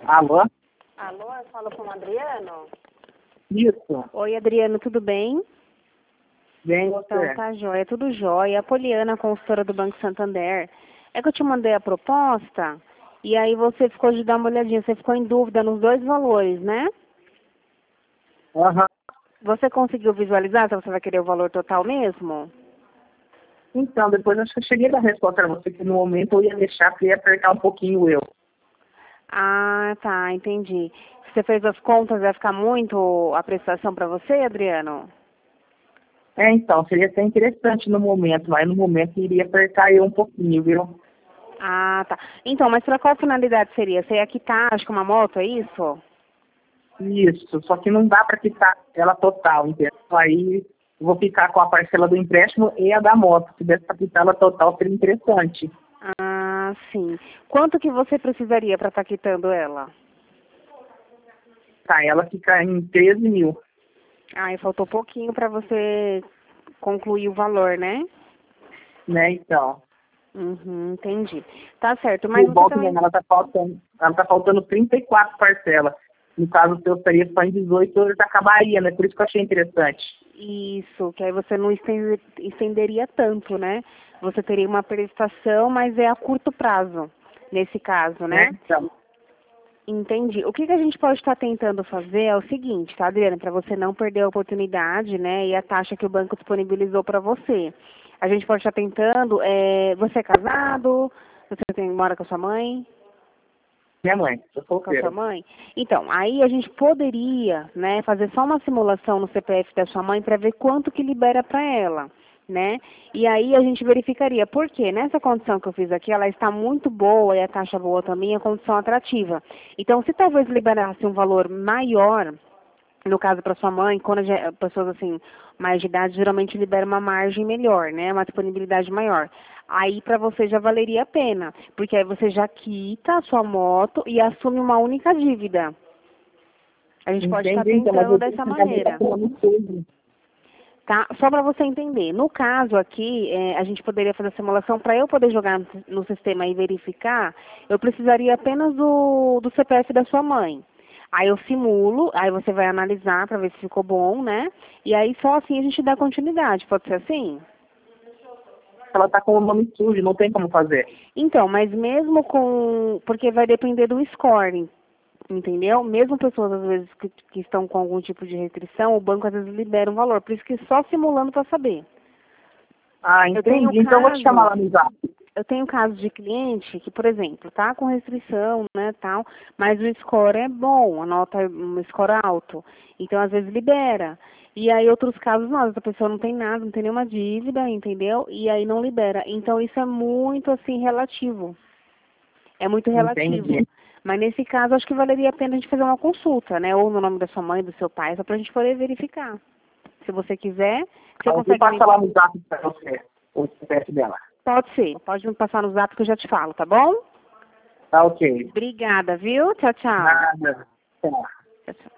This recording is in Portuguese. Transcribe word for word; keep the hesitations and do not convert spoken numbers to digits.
Alô? Alô, eu falo com o Adriano? Isso. Oi, Adriano, tudo bem? Bem, Então, você. tá jóia, tudo jóia. A Poliana, consultora do Banco Santander. É que eu te mandei a proposta e aí você ficou de dar uma olhadinha, você ficou em dúvida nos dois valores, né? Aham. Você conseguiu visualizar se você vai querer o valor total mesmo? Então, depois acho que eu cheguei a dar resposta para você que no momento eu ia deixar porque ia apertar um pouquinho eu. Ah, tá, entendi. Você fez as contas, vai ficar muito a prestação para você, Adriano? É, então, seria até interessante no momento, mas no momento iria apertar eu um pouquinho, viu? Ah, tá. Então, mas para qual finalidade seria? Você ia quitar, acho que uma moto, é isso? Isso, só que não dá para quitar ela total, entendeu? Aí eu vou ficar com a parcela do empréstimo e a da moto. Se desse para quitar ela total, seria interessante. Ah, sim. Quanto que você precisaria para estar quitando ela? Tá, ela fica em treze mil, Ah, e faltou pouquinho para você concluir o valor, né? né? Então. Uhum, entendi. Tá certo, E mas o você golpe também... ela tá faltando, ela tá faltando trinta e quatro parcelas. No caso, o seu seria só em dezoito, eu já acabaria, né? Por isso que eu achei interessante. Isso, que aí você não estende- estenderia tanto, né? Você teria uma prestação, mas é a curto prazo, nesse caso, Né? né? Então, Entendi. O que, que a gente pode estar tentando fazer é o seguinte, tá, Adriana? Para você não perder a oportunidade, né, e a taxa que o banco disponibilizou para você. A gente pode estar tentando, é, você é casado? Você tem, mora com a sua mãe? minha mãe, sou Com a sua solteiro. mãe? Então, aí a gente poderia, né, fazer só uma simulação no C P F da sua mãe para ver quanto que libera para ela, né? E aí a gente verificaria, porque nessa condição que eu fiz aqui, ela está muito boa e a taxa boa também, a condição atrativa. Então, se talvez liberasse um valor maior, no caso para sua mãe, quando a ge- pessoas assim, mais de idade, geralmente libera uma margem melhor, né? Uma disponibilidade maior. Aí para você já valeria a pena, porque aí você já quita a sua moto e assume uma única dívida. A gente pode estar Entendi, então, mas tentando eu disse dessa que também tá maneira, falando tudo. tá? Só para você entender. No caso aqui, é, a gente poderia fazer a simulação para eu poder jogar no, no sistema e verificar, eu precisaria apenas do, do C P F da sua mãe. Aí eu simulo, aí você vai analisar para ver se ficou bom, né? E aí só assim a gente dá continuidade. Pode ser assim? Ela tá com o nome sujo, não tem como fazer. Então, mas mesmo com... Porque vai depender do scoring, entendeu? Mesmo pessoas, às vezes, que, que estão com algum tipo de restrição, o banco, às vezes, libera um valor. Por isso que só simulando para saber. Ah, Eu tenho entendi. Então eu vou te chamar casos... lá no zap. Eu tenho casos de cliente que, por exemplo, tá com restrição, né, tal, mas o score é bom, a nota é um score alto. Então, às vezes, libera. E aí, outros casos, não, essa pessoa não tem nada, não tem nenhuma dívida, entendeu? E aí não libera. Então, isso é muito, assim, relativo. É muito relativo. Entendi. Mas nesse caso, acho que valeria a pena a gente fazer uma consulta, né? Ou no nome da sua mãe, do seu pai, só pra gente poder verificar. Se você quiser, você Tá, eu vou consegue me... passar lá no zap pra você, o C P F dela. Pode ser, pode me passar no zap que eu já te falo, tá bom? Tá ok. Obrigada, viu? Tchau, tchau. Nada. Tá. Tchau, tchau.